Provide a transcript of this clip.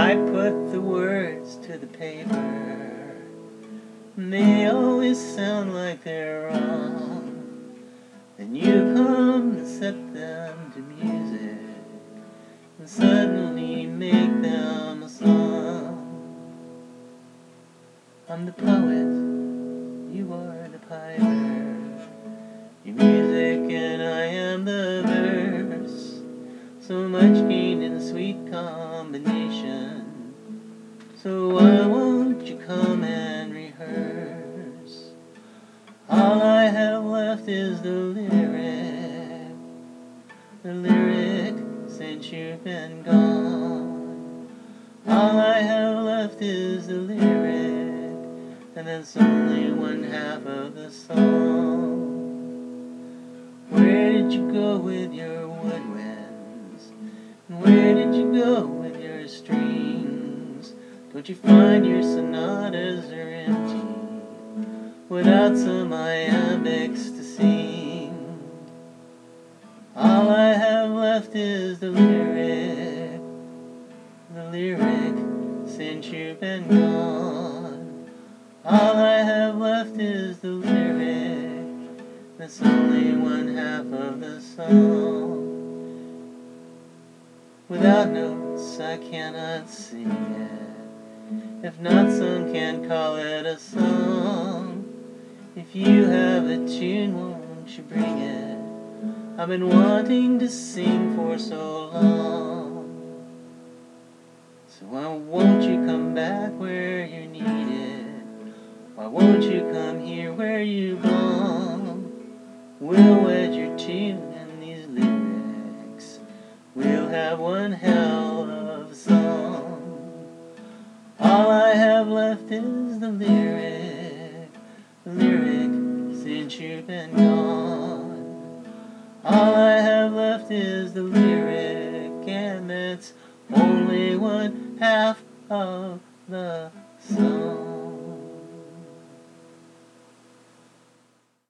I put the words to the paper, and they always sound like they're wrong. Then you come to set them to music, and suddenly make them a song. I'm the poet, you are the piper, your music and I am the verse. So much gained in sweet combination, so why won't you come and rehearse? All I have left is the lyric since you've been gone. All I have left is the lyric, and that's only one half of the song. Where did you go with your woodwinds? And where did you go with your strings? Don't you find your sonatas are empty without some iambics to sing? All I have left is the lyric since you've been gone. All I have left is the lyric, that's only one half of the song. Without notes I cannot sing it, if not some can call it a song. If you have a tune, won't you bring it? I've been wanting to sing for so long. So why won't you come back where you're needed? Why won't you come here where you belong? We'll wed your tune and these lyrics, we'll have one hell of a song. All I have left is the lyric since you've been gone. All I have left is the lyric, and that's only one half of the song.